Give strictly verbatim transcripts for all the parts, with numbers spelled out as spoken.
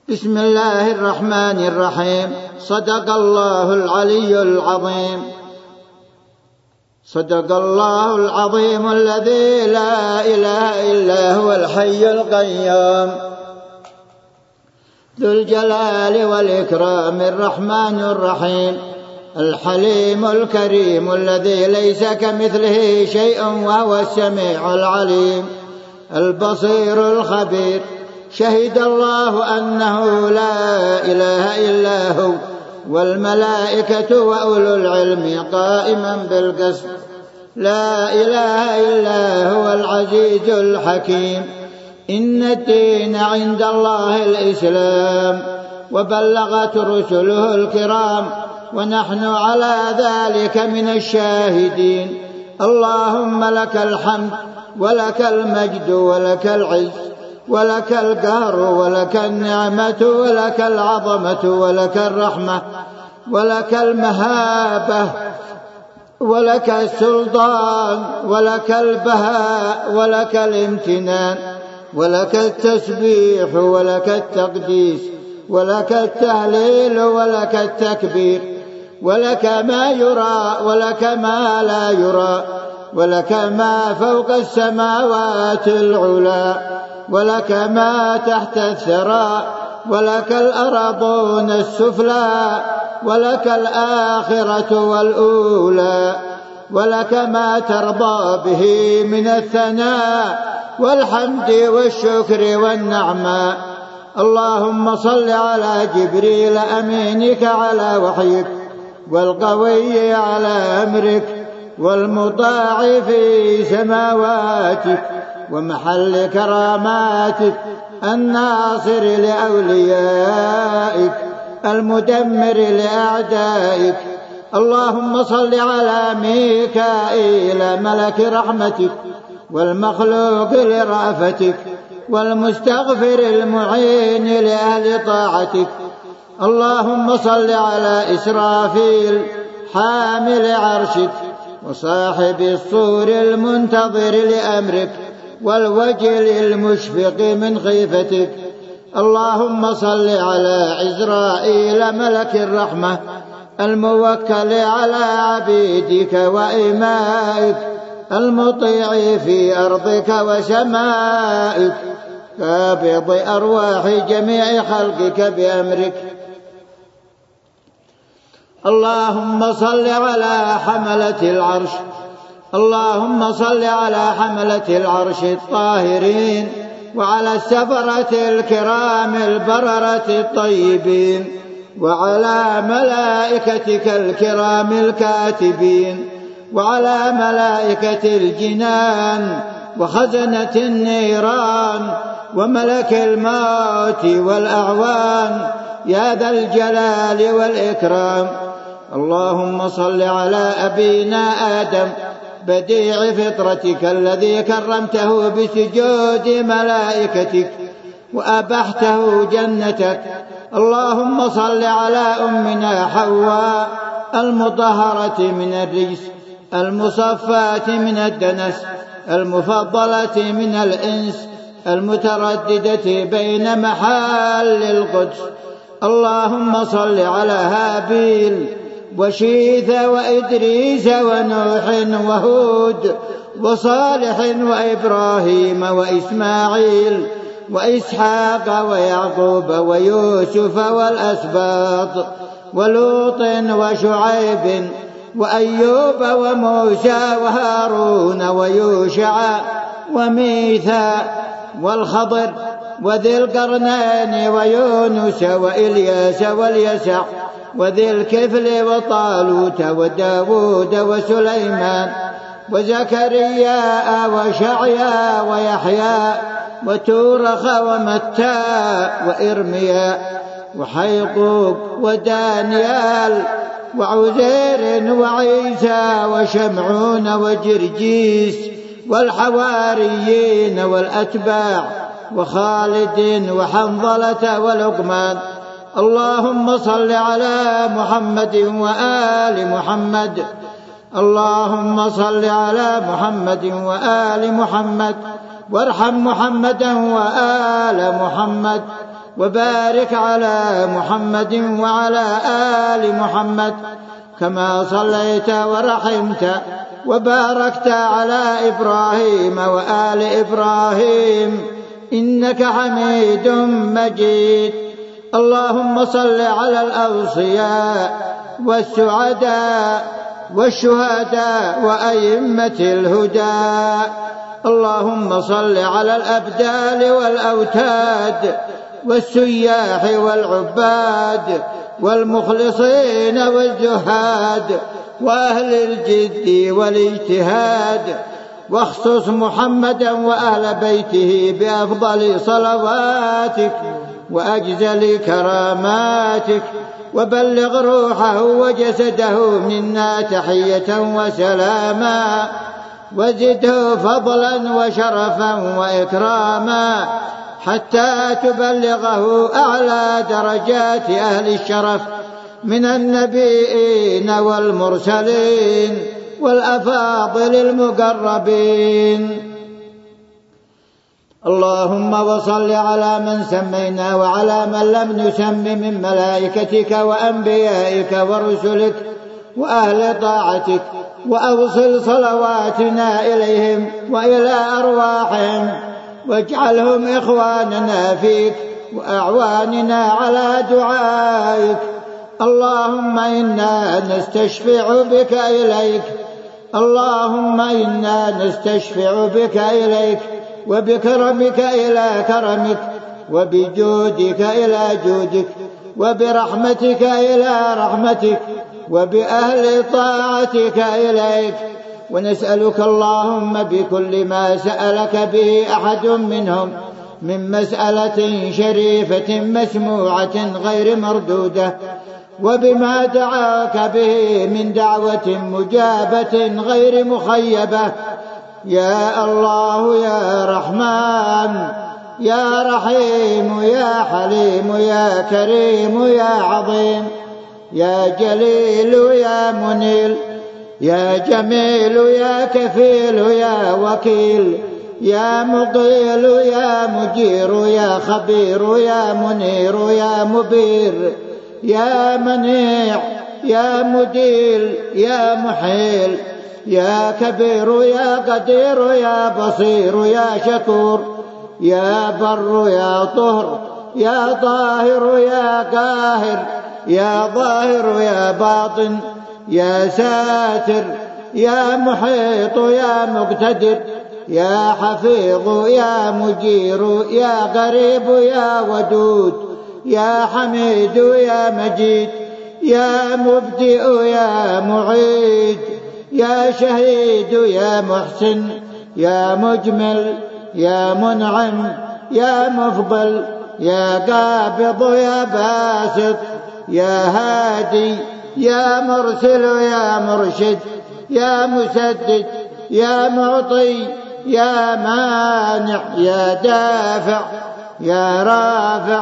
بسم الله الرحمن الرحيم. صدق الله العلي العظيم. صدق الله العظيم الذي لا إله إلا هو الحي القيوم ذو الجلال والإكرام الرحمن الرحيم الحليم الكريم الذي ليس كمثله شيء وهو السميع العليم البصير الخبير. شهد الله أنه لا إله إلا هو والملائكة وأولو العلم قائما بالقسط. لا إله إلا هو العزيز الحكيم. إن الدين عند الله الإسلام وبلغت رسله الكرام ونحن على ذلك من الشاهدين. اللهم لك الحمد ولك المجد ولك العز ولك القهر ولك النعمة ولك العظمة ولك الرحمة ولك المهابة ولك السلطان ولك البهاء ولك الامتنان ولك التسبيح ولك التقديس ولك التهليل ولك التكبير ولك ما يرى ولك ما لا يرى ولك ما فوق السماوات العلى ولك ما تحت الثرى ولك الأرضون السفلى ولك الآخرة والأولى ولك ما ترضى به من الثناء والحمد والشكر والنعمة. اللهم صل على جبريل أمينك على وحيك والقوي على أمرك والمطاع في سماواتك ومحل كراماتك الناصر لأوليائك المدمر لأعدائك. اللهم صل على ميكائيل ملك رحمتك والمخلوق لرأفتك والمستغفر المعين لأهل طاعتك. اللهم صل على إسرافيل حامل عرشك وصاحب الصور المنتظر لأمرك والوجل المشفق من خيفتك. اللهم صل على عزرائيل ملك الرحمة الموكل على عبيدك وإمائك المطيع في أرضك وسمائك قابض أرواح جميع خلقك بأمرك. اللهم صل على حملة العرش اللهم صل على حملة العرش الطاهرين وعلى السفرة الكرام البررة الطيبين وعلى ملائكتك الكرام الكاتبين وعلى ملائكة الجنان وخزنة النيران وملك الموت والأعوان يا ذا الجلال والإكرام. اللهم صل على أبينا آدم بديع فطرتك الذي كرمته بسجود ملائكتك وأبحته جنتك. اللهم صل على أمنا حواء المطهرة من الرجس المصفاة من الدنس المفضلة من الإنس المترددة بين محال القدس. اللهم صل على هابيل وشيث وإدريس ونوح وهود وصالح وإبراهيم وإسماعيل وإسحاق ويعقوب ويوسف والأسباط ولوط وشعيب وأيوب وموسى وهارون ويوشع وميثا والخضر وذي القرنين ويونس وإلياس واليسع وذي الكفل وطالوت وداود وسليمان وزكريا وشعيا ويحيى وتورخ ومتاء وإرميا وحيقوب ودانيال وعزير وعيسى وشمعون وجرجيس والحواريين والأتباع وخالد وحنظلة ولقمان. اللهم صل على محمد وآل محمد اللهم صل على محمد وآل محمد وارحم محمدا وآل محمد وبارك على محمد وعلى آل محمد كما صليت ورحمت وباركت على إبراهيم وآل إبراهيم إنك حميد مجيد. اللهم صل على الأوصياء والسعداء والشهداء وأئمة الهدى. اللهم صل على الأبدال والأوتاد والسياح والعباد والمخلصين والزهاد وأهل الجد والاجتهاد، واخصص محمدا وأهل بيته بأفضل صلواتك وأجزل كراماتك، وبلغ روحه وجسده منا تحية وسلاما، وزده فضلا وشرفا وإكراما حتى تبلغه أعلى درجات أهل الشرف من النبيين والمرسلين والأفاضل المقربين. اللهم وصل على من سمينا وعلى من لم نسم من ملائكتك وأنبيائك ورسلك وأهل طاعتك، وأوصل صلواتنا إليهم وإلى أرواحهم، واجعلهم إخواننا فيك وأعواننا على دعائك. اللهم إنا نستشفع بك إليك اللهم إنا نستشفع بك إليك وبكرمك إلى كرمك، وبجودك إلى جودك، وبرحمتك إلى رحمتك، وبأهل طاعتك إليك. ونسألك اللهم بكل ما سألك به أحد منهم من مسألة شريفة مسموعة غير مردودة، وبما دعاك به من دعوة مجابة غير مخيبة، يا الله يا رحمن يا رحيم يا حليم يا كريم يا عظيم، يا جليل يا منيل، يا جميل يا كفيل يا وكيل، يا مقيل يا مجير يا خبير يا منير يا مبير، يا منيع يا مديل يا محيل، يا كبير يا قدير يا بصير يا شكور، يا بر يا طهر يا طاهر يا قاهر، يا ظاهر يا باطن، يا ساتر، يا محيط يا مقتدر، يا حفيظ يا مجير، يا قريب يا ودود، يا حميد يا مجيد، يا مبدئ يا معيد، يا شهيد يا محسن، يا مجمل يا منعم، يا مفضل، يا قابض يا باسط، يا هادي، يا مرسل يا مرشد، يا مسدد، يا معطي، يا مانع، يا دافع، يا رافع،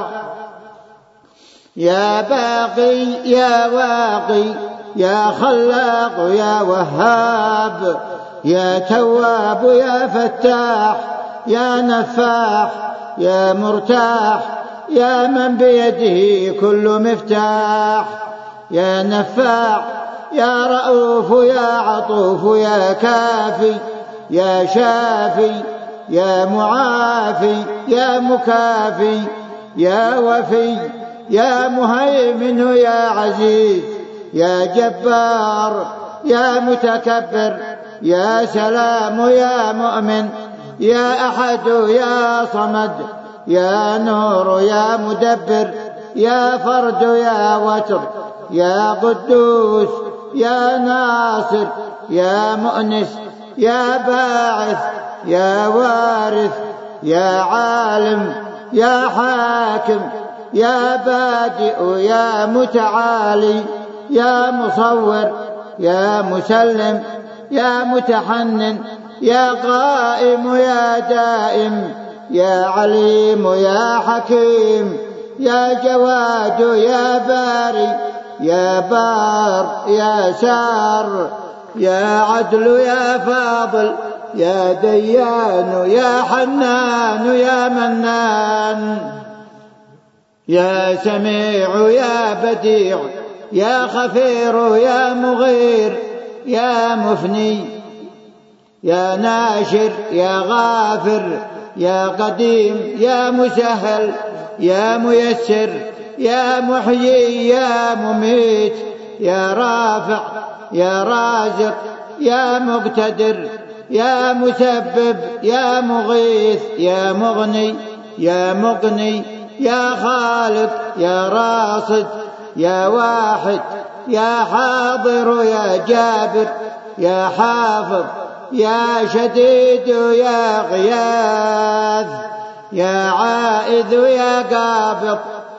يا باقي، يا واقي، يا خلاق، يا وهاب، يا تواب، يا فتاح، يا نفاح، يا مرتاح، يا من بيده كل مفتاح، يا نفاع، يا رؤوف، يا عطوف، يا كافي، يا شافي، يا معافي، يا مكافي، يا وفي، يا مهيمن، يا عزيز، يا جبار، يا متكبر، يا سلام، يا مؤمن، يا أحد، يا صمد، يا نور، يا مدبر، يا فرد، يا وتر، يا قدوس، يا ناصر، يا مؤنس، يا باعث، يا وارث، يا عالم، يا حاكم، يا بادئ، يا متعالي، يا مصور، يا مسلم، يا متحنن، يا قائم، يا دائم، يا عليم، يا حكيم، يا جواد، يا باري، يا بار، يا سار، يا عدل، يا فاضل، يا ديان، يا حنان، يا منان. يا سميع يا بديع يا خفير يا مغير يا مفني يا ناشر يا غافر يا قديم يا مسهل يا ميسر يا محيي يا مميت يا رافع يا رازق يا مقتدر يا مسبب يا مغيث يا مغني يا مغني يا خالق يا راصد يا واحد يا حاضر يا جابر يا حافظ يا شديد يا غياث يا عائذ يا قابض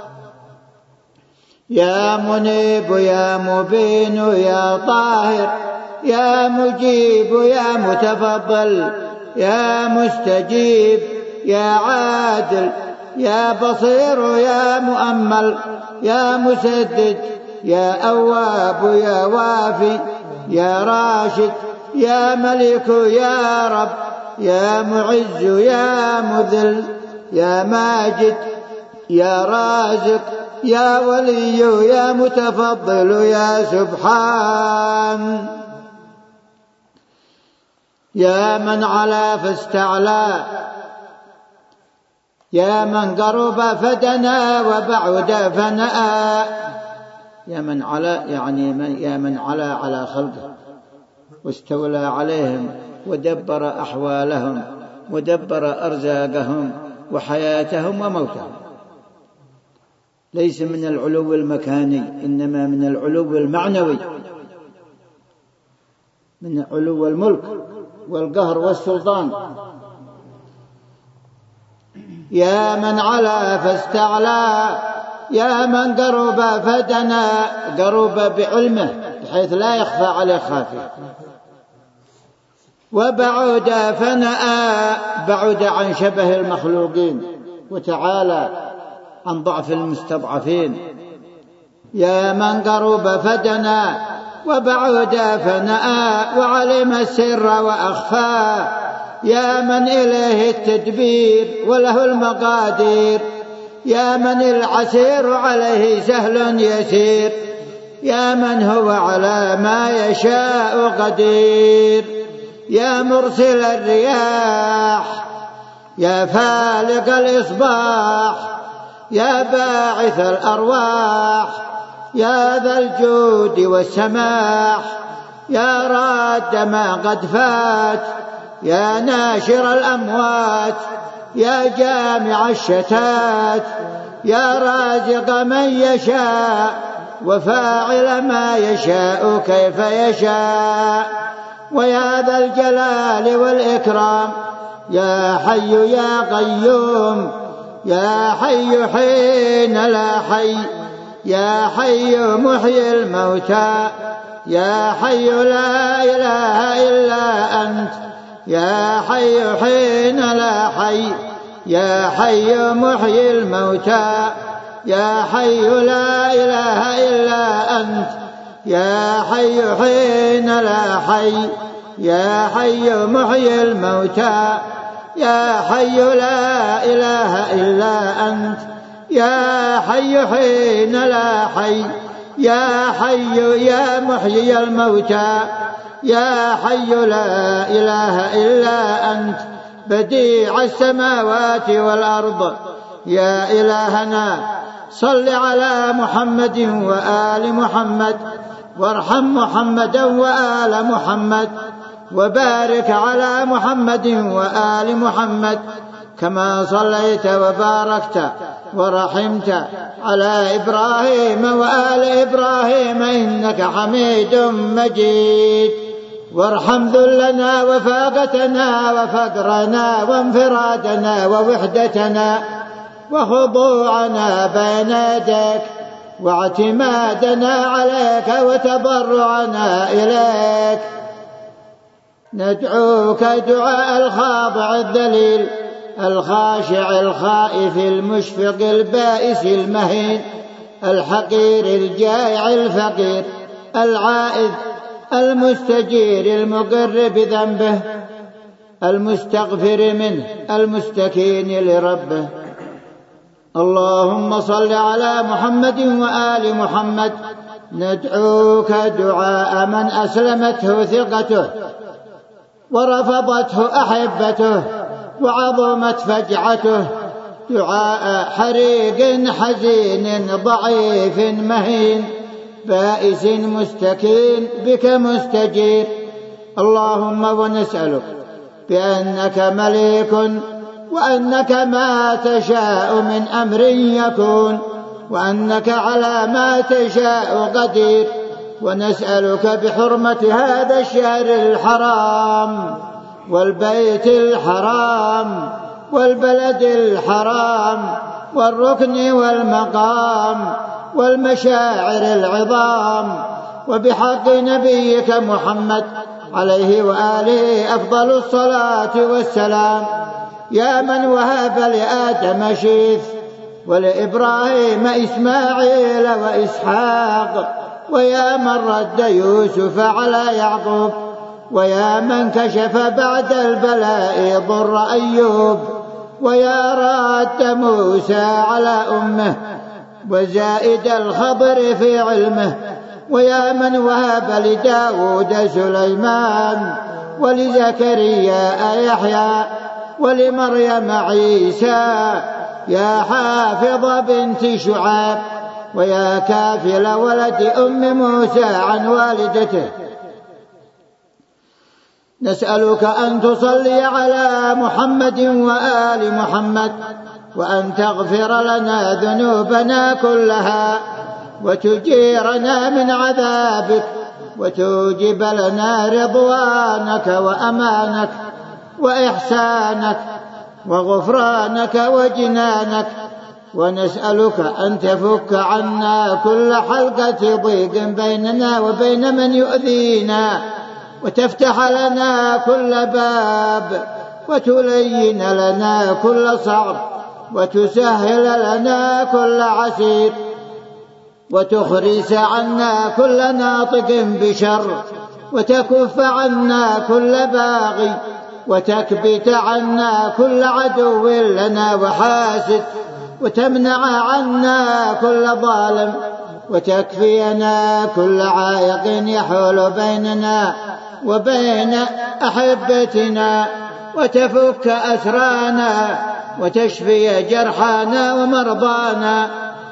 يا منيب يا مبين يا طاهر يا مجيب يا متفضل يا مستجيب يا عادل يا بصير يا مؤمل يا مسدد يا أواب يا وافي يا راشد يا ملك يا رب يا معز يا مذل يا ماجد يا رازق يا ولي يا متفضل يا سبحان يا من علا فاستعلى يا من قرب فدنا وبعد فنأى يا من علا يعني من يا من علا على خلقه واستولى عليهم ودبر أحوالهم ودبر أرزاقهم وحياتهم وموتهم، ليس من العلو المكاني إنما من العلو المعنوي، من علو الملك والقهر والسلطان. يا من علا فاستعلى يا من قرب فدنا، قرب بعلمه بحيث لا يخفى عليه خافي، وبعد فنأى بعد عن شبه المخلوقين وتعالى عن ضعف المستضعفين. يا من قرب فدنا وبعد فنأى وعلم السر وأخفى، يا من إليه التدبير وله المقادير، يا من العسير عليه سهل يسير، يا من هو على ما يشاء قدير. يا مرسل الرياح يا فالق الإصباح، يا باعث الأرواح، يا ذا الجود والسماح، يا راد ما قد فات، يا ناشر الأموات، يا جامع الشتات، يا رازق من يشاء وفاعل ما يشاء كيف يشاء. ويا ذا الجلال والإكرام يا حي يا قيوم، يا حي حين لا حي، يا حي محيي الموتى، يا حي لا إله إلا أنت، يا حي حين لا حي، يا حي محيي الموتى، يا حي لا إله إلا أنت، يا حي حين لا حي، يا حي محيي الموتى، يا حي لا إله إلا أنت، يا حي حين لا حي، يا حي يا محيي الموتى، يا حي لا إله إلا أنت، بديع السماوات والأرض. يا إلهنا صل على محمد وآل محمد، وارحم محمدا وآل محمد، وبارك على محمد وآل محمد كما صليت وباركت ورحمت على إبراهيم وآل إبراهيم إنك حميد مجيد. وارحم ذلنا وفاقتنا وفقرنا وانفرادنا ووحدتنا وخضوعنا بين يديك واعتمادنا عليك وتضرعنا إليك. ندعوك دعاء الخاضع الذليل الخاشع الخائف المشفق البائس المهين الحقير الجائع الفقير العائذ المستجير المقر بذنبه المستغفر منه المستكين لربه. اللهم صل على محمد وآل محمد. ندعوك دعاء من أسلمته ثقته ورفضته أحبته وعظمت فجعته، دعاء حريق حزين ضعيف مهين بائس مستكين بك مستجير. اللهم ونسألك بأنك مليك وأنك ما تشاء من أمر يكون وأنك على ما تشاء قدير، ونسألك بحرمة هذا الشهر الحرام والبيت الحرام والبلد الحرام والركن والمقام والمشاعر العظام، وبحق نبيك محمد عليه وآله أفضل الصلاة والسلام، يا من وهب لآدم شيث ولإبراهيم إسماعيل وإسحاق، ويا من رد يوسف على يعقوب، ويا من كشف بعد البلاء ضر أيوب، ويا راد موسى على أمه وزائد الخضر في علمه، ويا من وهب لداود سليمان ولزكريا يحيى ولمريم عيسى، يا حافظ بنت شعيب ويا كافل ولد أم موسى عن والدته، نسألك أن تصلي على محمد وآل محمد، وأن تغفر لنا ذنوبنا كلها وتجيرنا من عذابك وتوجب لنا رضوانك وأمانك وإحسانك وغفرانك وجنانك، ونسألك أن تفك عنا كل حلقة ضيق بيننا وبين من يؤذينا، وتفتح لنا كل باب وتلين لنا كل صعب وتسهل لنا كل عسير، وتخرس عنا كل ناطق بشر وتكف عنا كل باغي وتكبت عنا كل عدو لنا وحاسد، وتمنع عنا كل ظالم وتكفينا كل عائق يحول بيننا وبين أحبتنا، وتفك أسرانا وتشفي جرحانا ومرضانا،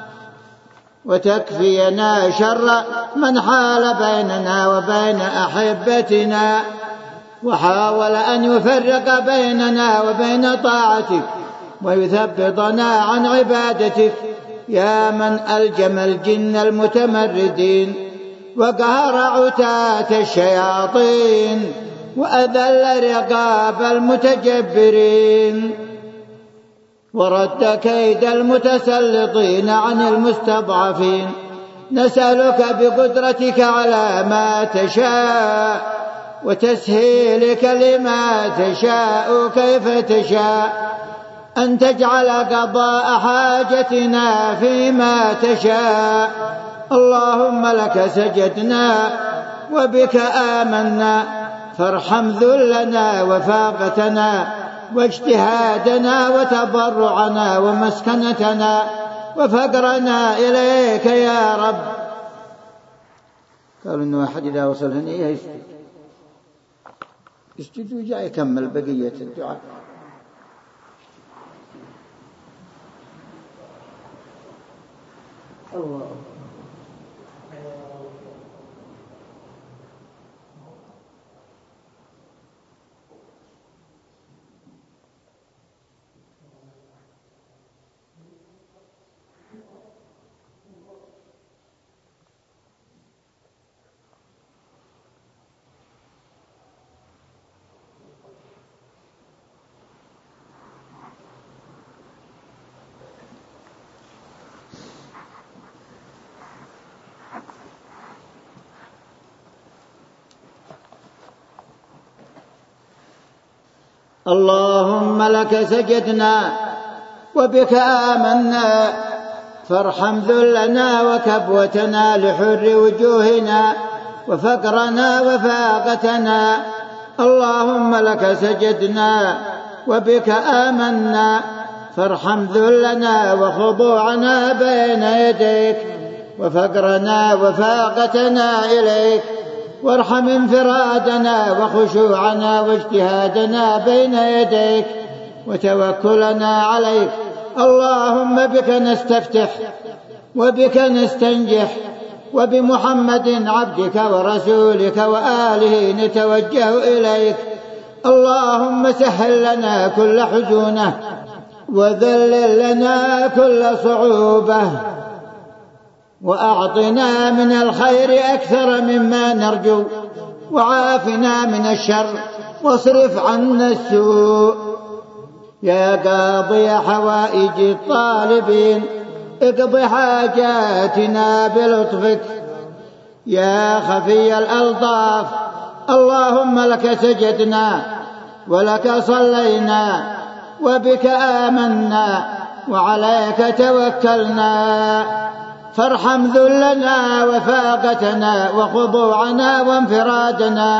وتكفينا شر من حال بيننا وبين أحبتنا وحاول أن يفرق بيننا وبين طاعتك ويثبطنا عن عبادتك، يا من ألجم الجن المتمردين وقهر عتاة الشياطين وأذل رقاب المتجبرين ورد كيد المتسلطين عن المستضعفين، نسألك بقدرتك على ما تشاء وتسهيلك لما تشاء كيف تشاء أن تجعل قضاء حاجتنا فيما تشاء. اللهم لك سجدنا وبك آمنا، فارحم ذلنا وفاقتنا واجتهادنا وتضرعنا ومسكنتنا وفقرنا إليك يا رب. قالوا إنه واحد إذا وصل هنا يسجد يسجد وجاء يكمل بقية الدعاء. الله اللهم لك سجدنا وبك آمنا، فارحم ذلنا وكبوتنا لحر وجوهنا وفقرنا وفاقتنا. اللهم لك سجدنا وبك آمنا، فارحم ذلنا وخضوعنا بين يديك وفقرنا وفاقتنا إليك، وارحم انفرادنا وخشوعنا واجتهادنا بين يديك وتوكلنا عليك. اللهم بك نستفتح وبك نستنجح، وبمحمد عبدك ورسولك وآله نتوجه إليك. اللهم سهل لنا كل حزونة وذلل لنا كل صعوبة، وأعطنا من الخير أكثر مما نرجو، وعافنا من الشر واصرف عنا السوء. يا قاضي حوائج الطالبين اقض حاجاتنا بلطفك. يا خفي الألطاف اللهم لك سجدنا ولك صلينا وبك آمنا وعليك توكلنا، فارحم ذلنا وفاقتنا وخضوعنا وانفرادنا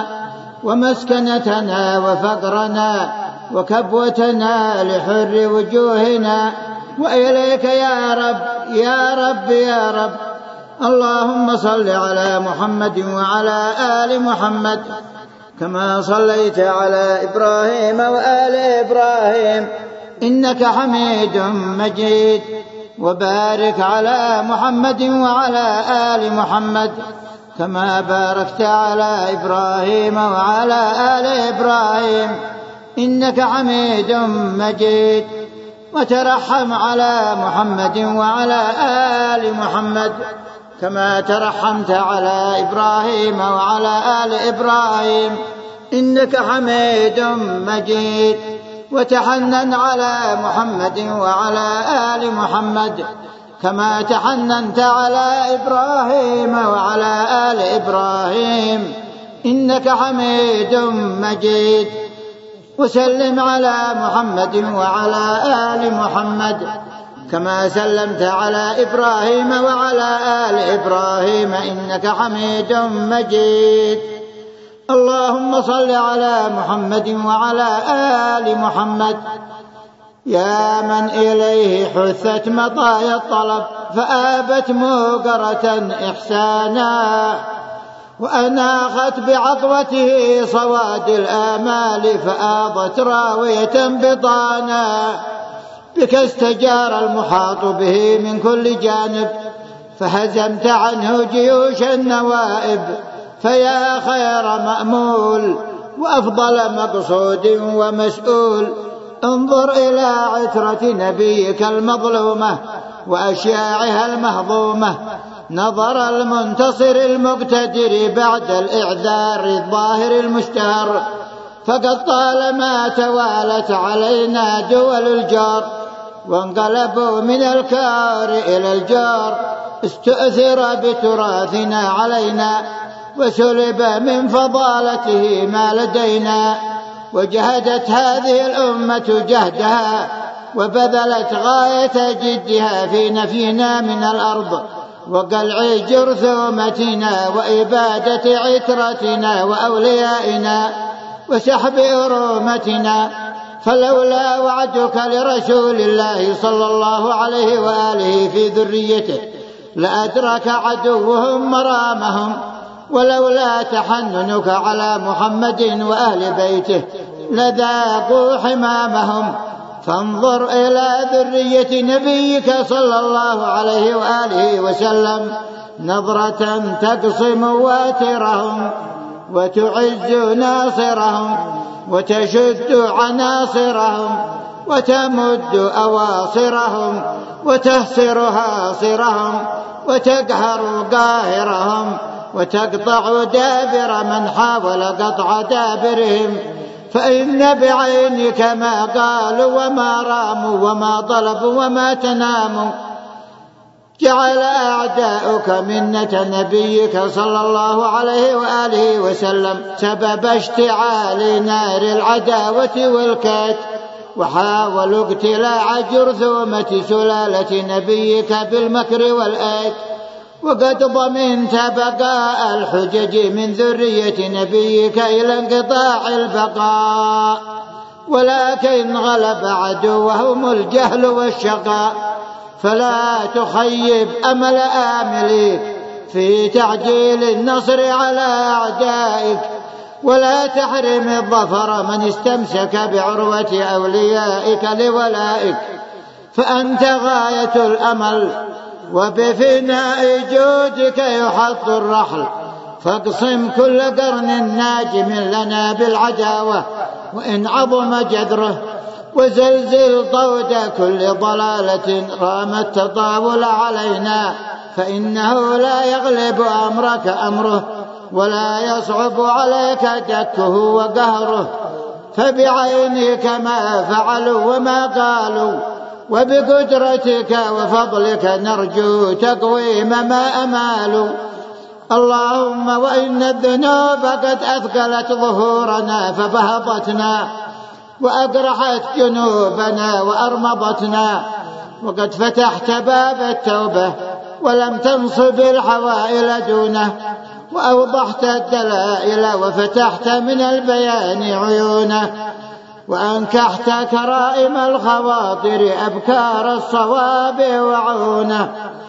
ومسكنتنا وفقرنا وكبوتنا لحر وجوهنا، وإليك يا رب يا رب يا رب. اللهم صل على محمد وعلى آل محمد كما صليت على إبراهيم وآل إبراهيم إنك حميد مجيد، وبارك على محمد وعلى آل محمد كما باركت على إبراهيم وعلى آل إبراهيم إنك حميد مجيد، وترحم على محمد وعلى آل محمد كما ترحمت على إبراهيم وعلى آل إبراهيم إنك حميد مجيد، وتحنن على محمد وعلى آل محمد كما تحننت على إبراهيم وعلى آل إبراهيم إنك حميد مجيد، وسلم على محمد وعلى آل محمد كما سلمت على إبراهيم وعلى آل إبراهيم إنك حميد مجيد. اللهم صل على محمد وعلى آل محمد. يا من إليه حثت مطايا الطلب فآبت موقرة إحسانا، وأناخت بعطوته صواد الآمال فآضت راوية بطانا، بك استجار المحاط به من كل جانب فهزمت عنه جيوش النوائب، فيا خير مأمول وأفضل مقصود ومسؤول، انظر إلى عترة نبيك المظلومة وأشياعها المهضومة، نظر المنتصر المقتدر بعد الإعذار الظاهر المشتهر، فقد طالما توالت علينا دول الجار وانقلبوا من الكار إلى الجار، استؤثر بتراثنا علينا وسلب من فضالته ما لدينا، وجهدت هذه الأمة جهدها وبذلت غاية جدها في نفينا من الأرض وقلع جرثومتنا وإبادة عترتنا وأوليائنا وسحب أرومتنا، فلولا وعدك لرسول الله صلى الله عليه وآله في ذريته لأدرك عدوهم مرامهم، ولولا تحننك على محمد وأهل بيته لذاقوا حمامهم، فانظر إلى ذرية نبيك صلى الله عليه وآله وسلم نظرة تقصم واترهم وتعز ناصرهم وتشد عناصرهم وتمد أواصرهم وتهسر هاصرهم وتقهر قاهرهم وتقطع دابر من حاول قطع دابرهم، فإن بعينك ما قالوا وما راموا وما طلبوا وما تناموا. جعل أعداؤك منة نبيك صلى الله عليه وآله وسلم سبب اشتعال نار العداوة والكات، وحاولوا اقتلاع جرثومة سلالة نبيك بالمكر والآت، وقد ضمنت بقاء الحجج من ذرية نبيك إلى انقطاع البقاء، ولكن غلب عدوهم الجهل والشقاء. فلا تخيب أمل آمليك في تعجيل النصر على أعدائك، ولا تحرم الظفر من استمسك بعروة أوليائك لولائك، فأنت غاية الأمل وبفناء جودك يحط الرحل. فاقصم كل قرن ناجم لنا بالعداوة وإن عظم جذره، وزلزل طود كل ضلالة رامت تطاول علينا، فإنه لا يغلب أمرك أمره ولا يصعب عليك دكه وقهره. فبعينك ما فعلوا وما قالوا، وبقدرتك وفضلك نرجو تقويم ما أمالوا. اللهم وإن الذنوب قد أثقلت ظهورنا فبهضتنا، وأقرحت جنوبنا وأرمضتنا، وقد فتحت باب التوبة ولم تنصب الحوائل دونه، وأوضحت الدلائل وفتحت من البيان عيونه، وأنكحت كرائم الخواطر أبكار الصواب وعونه.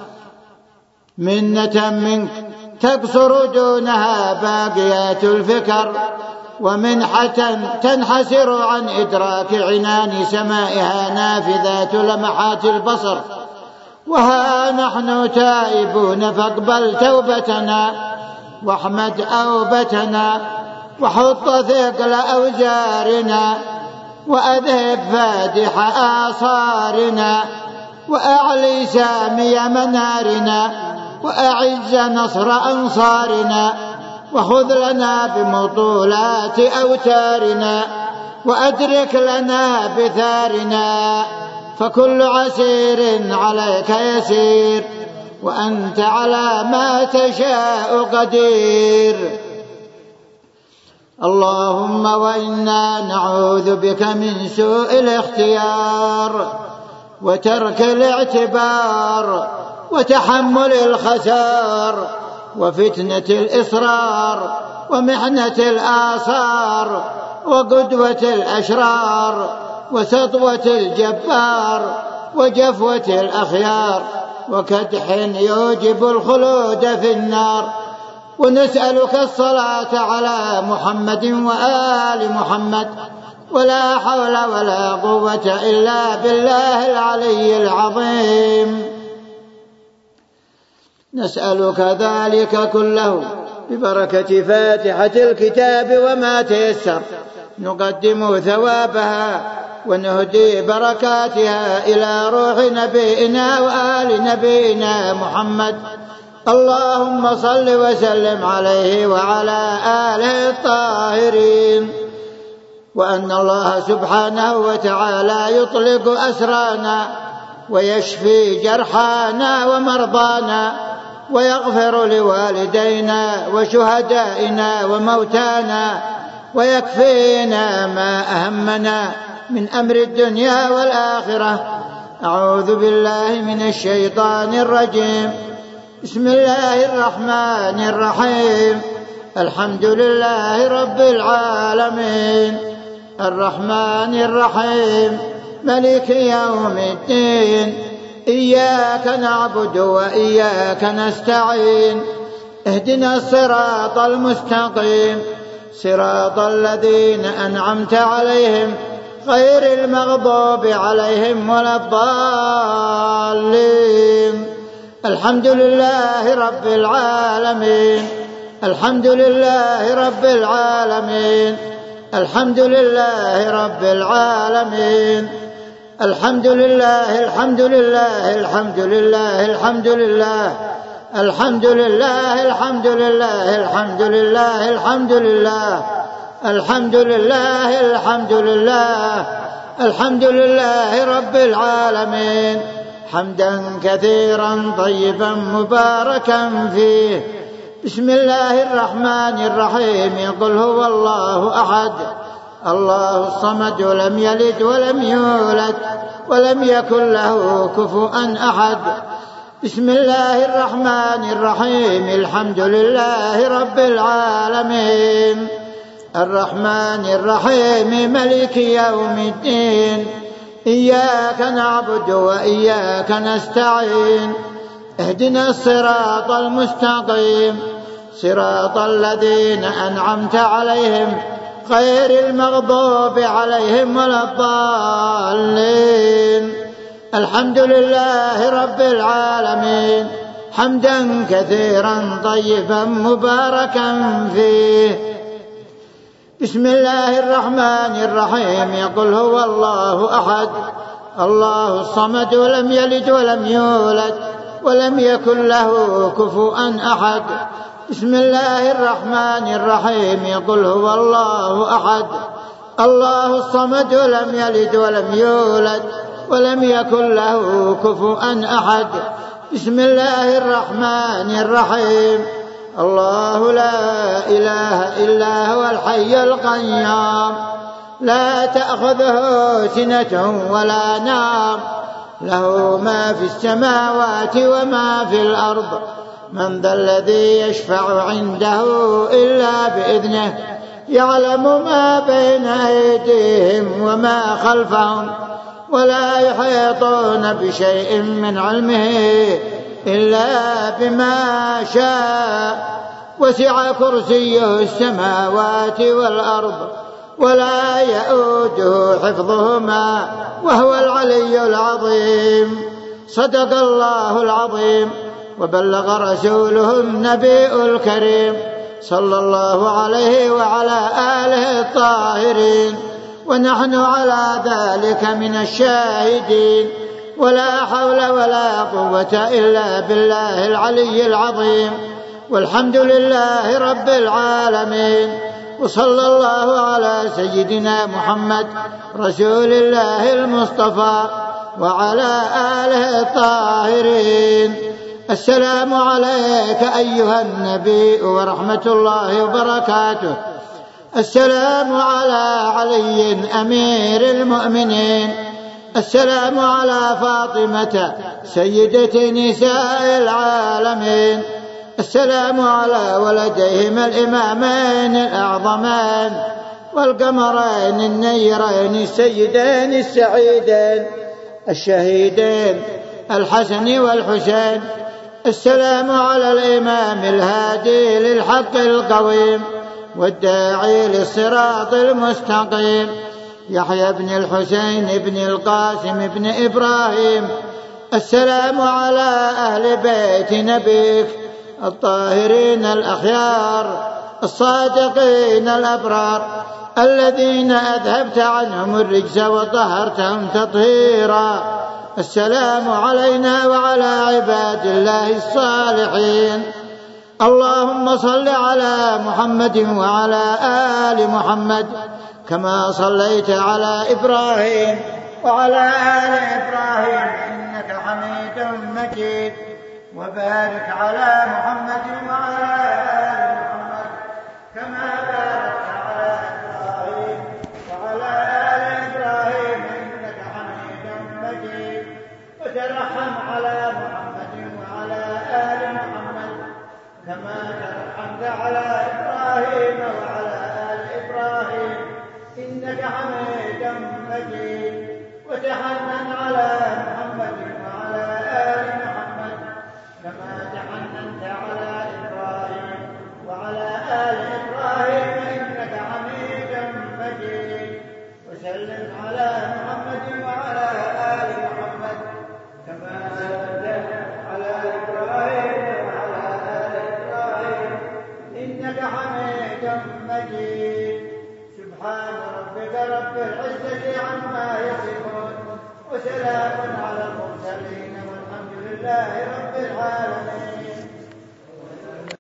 منة منك تقصر دونها باقيات الفكر، ومنحة تنحسر عن إدراك عنان سمائها نافذات لمحات البصر. وها نحن تائبون فاقبل توبتنا، واحمد أوبتنا، وحط ثقل أوزارنا، وأذهب فادح آثارنا، وأعلي سامي منارنا، وأعز نصر أنصارنا، وخذ لنا بمطولات أوتارنا، وأدرك لنا بثارنا، فكل عسير عليك يسير، وأنت على ما تشاء قدير. اللهم وإنا نعوذ بك من سوء الاختيار وترك الاعتبار وتحمل الخسار وفتنة الإصرار ومحنة الآثار وقدوة الأشرار وسطوة الجبار وجفوة الأخيار وكدح يوجب الخلود في النار. ونسألك الصلاة على محمد وآل محمد، ولا حول ولا قوة إلا بالله العلي العظيم. نسألك ذلك كله ببركة فاتحة الكتاب وما تيسر، نقدم ثوابها ونهدي بركاتها إلى روح نبينا وآل نبينا محمد. اللهم صل وسلم عليه وعلى آله الطاهرين. وأن الله سبحانه وتعالى يطلق أسرانا ويشفي جرحانا ومرضانا، ويغفر لوالدينا وشهدائنا وموتانا، ويكفينا ما أهمنا من أمر الدنيا والآخرة. أعوذ بالله من الشيطان الرجيم. بسم الله الرحمن الرحيم. الحمد لله رب العالمين الرحمن الرحيم ملك يوم الدين. إياك نعبد وإياك نستعين. اهدنا الصراط المستقيم، صراط الذين أنعمت عليهم غير المغضوب عليهم ولا الضالين. الحمد لله رب العالمين الحمد لله رب العالمين الحمد لله رب العالمين الحمد لله الحمد لله الحمد لله الحمد لله الحمد لله الحمد لله الحمد لله الحمد لله الحمد لله الحمد لله الحمد لله رب العالمين، حمدا كثيرا طيبا مباركا فيه. بسم الله الرحمن الرحيم. قل هو الله أحد الله الصمد لم يلد ولم يولد ولم يكن له كفوا أحد. بسم الله الرحمن الرحيم. الحمد لله رب العالمين الرحمن الرحيم ملك يوم الدين إياك نعبد وإياك نستعين اهدنا الصراط المستقيم صراط الذين أنعمت عليهم غير المغضوب عليهم ولا الضالين. الحمد لله رب العالمين حمدا كثيرا طيبا مباركا فيه. بسم الله الرحمن الرحيم. يقول هو الله أحد الله الصمد ولم يلد ولم يولد ولم يكن له كفوا أحد. بسم الله الرحمن الرحيم. يقول هو الله أحد الله الصمد ولم يلد ولم يولد ولم يكن له كفوا أحد. بسم الله الرحمن الرحيم. الله لا إله إلا هو الحي القيوم لا تأخذه سنة ولا نوم له ما في السماوات وما في الأرض من ذا الذي يشفع عنده إلا بإذنه يعلم ما بين أيديهم وما خلفهم ولا يحيطون بشيء من علمه إلا بما شاء وسع كرسيه السماوات والأرض ولا يؤوده حفظهما وهو العلي العظيم. صدق الله العظيم وبلغ رسوله النبي الكريم صلى الله عليه وعلى آله الطاهرين ونحن على ذلك من الشاهدين ولا حول ولا قوة إلا بالله العلي العظيم. والحمد لله رب العالمين وصلى الله على سيدنا محمد رسول الله المصطفى وعلى آله الطاهرين. السلام عليك أيها النبي ورحمة الله وبركاته. السلام على علي أمير المؤمنين. السلام على فاطمة سيدة نساء العالمين. السلام على ولديهما الإمامين الأعظمين والقمرين النيرين السيدين السعيدين الشهيدين الحسن والحسين. السلام على الإمام الهادي للحق القويم والداعي للصراط المستقيم يحيى بن الحسين بن القاسم بن إبراهيم. السلام على أهل بيت نبيك الطاهرين الأخيار الصادقين الأبرار الذين أذهبت عنهم الرجس وطهرتهم تطهيرا. السلام علينا وعلى عباد الله الصالحين. اللهم صل على محمد وعلى آل محمد كما صليت على إبراهيم وعلى آل إبراهيم إنك حميد مجيد. وبارك على محمد وعلى آل محمد كما باركت على إبراهيم وعلى آل إبراهيم إنك حميد مجيد. وترحم على محمد وعلى آل محمد كما ترحمت على إبراهيم وعلى آل إبراهيم إنك حميد مجيد. وتحنن على محمد وعلى آل محمد كما تحننت على إبراهيم وعلى آل إبراهيم إنك حميد مجيد. وسلم على محمد وعلى آل محمد كما سلمت على إبراهيم وعلى آل إبراهيم إنك حميد مجيد. سبحان ربك رب العزة عما يصفون وسلام على المرسلين والحمد لله رب